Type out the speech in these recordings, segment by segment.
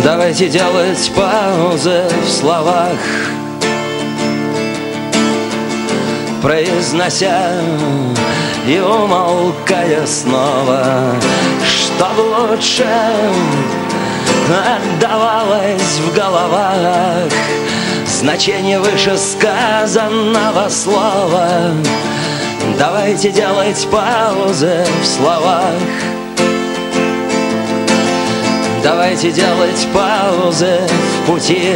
Давайте делать паузы в словах, произнося и умолкая снова, чтоб лучше отдавалось в головах значение вышесказанного слова. Давайте делать паузы в словах, давайте делать паузы в пути,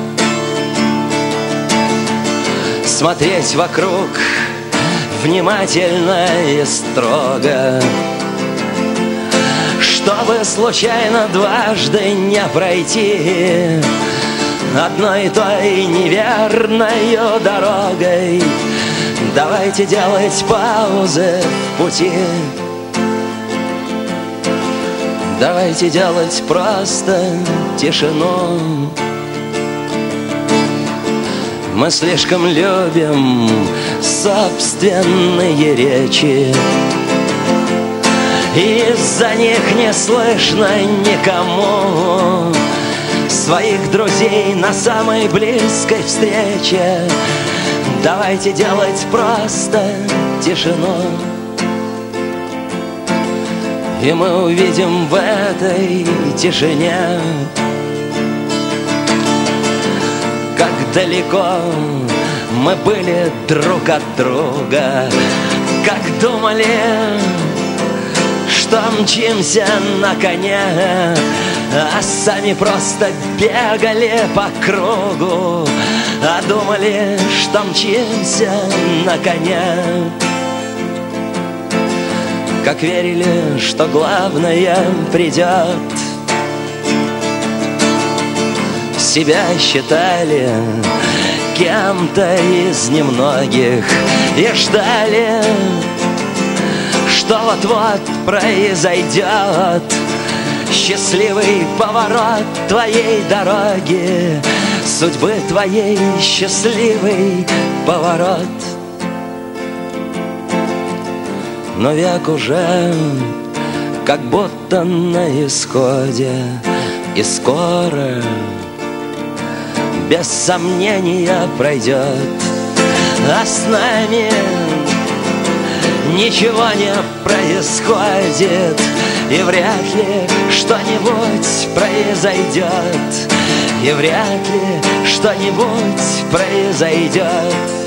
смотреть вокруг внимательно и строго, чтобы случайно дважды не пройти одной и той неверною дорогой. Давайте делать паузы в пути, давайте делать просто тишину. Мы слишком любим собственные речи, из-за них не слышно никому своих друзей на самой близкой встрече. Давайте делать просто тишину, и мы увидим в этой тишине, как далеко мы были друг от друга, как думали, что мчимся на коне, а сами просто бегали по кругу, а думали, что мчимся на коне. Как верили, что главное придет, себя считали кем-то из немногих и ждали, что вот-вот произойдет счастливый поворот твоей дороги, судьбы твоей счастливый поворот. Но век уже как будто на исходе, и скоро без сомнения пройдет, а с нами ничего не происходит, и вряд ли что-нибудь произойдет, и вряд ли что-нибудь произойдет.